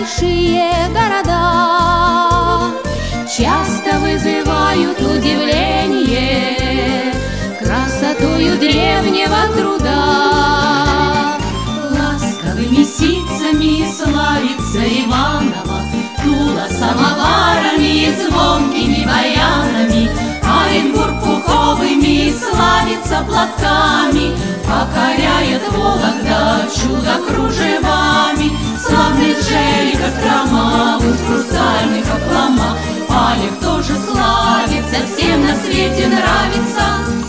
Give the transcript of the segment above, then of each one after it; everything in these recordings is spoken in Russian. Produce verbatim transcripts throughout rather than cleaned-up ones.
большие города часто вызывают удивление красотою древнего труда. Ласковыми ситцами славится Иваново, Тула самоварами и звонкими баянами, Оренбург пуховыми славится платками, покоряет Вологда чудо кружевами. Славный Джель, Кострома, Усть хрустальных облома, Палев тоже славится, всем на свете нравится.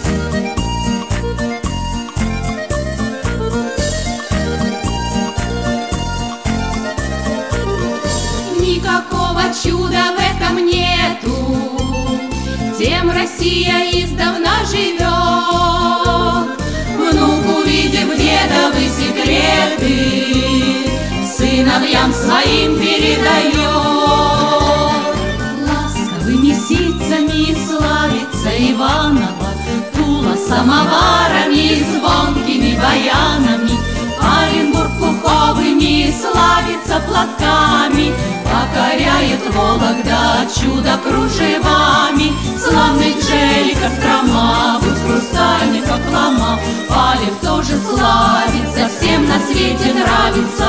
Никакого чуда в этом нету, тем Россия издавна живет. Внук, увидев дедовы секреты, сыновьям своим передает. Ласковыми ситцами славится Иваново, Тула самоварами и звонкими баянами, Оренбург пуховыми славится платками, покоряет Вологда чудо кружевами. Славный Джель, Кострома, Усть хрустальных облома, Палев тоже славится, всем на свете нравится.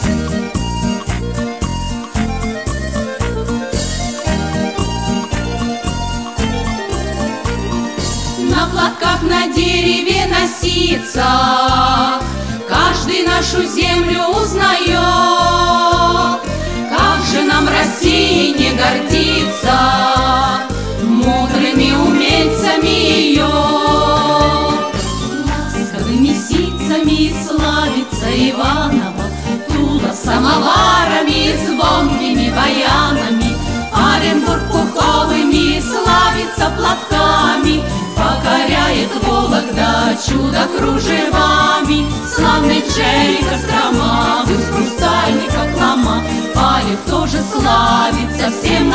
На платках на дереве носится, каждый нашу землю узнает. Как же нам России не гордиться мудрыми умельцами ее. Ласковыми ситцами славится Иваново, Тула самоварами и звонкими баянами, Оренбург пуховыми славится платками, покоряет Вологда чудо кружевами. Славный Джель, Кострома, Усть хрустальных облома, Палев тоже славится, всем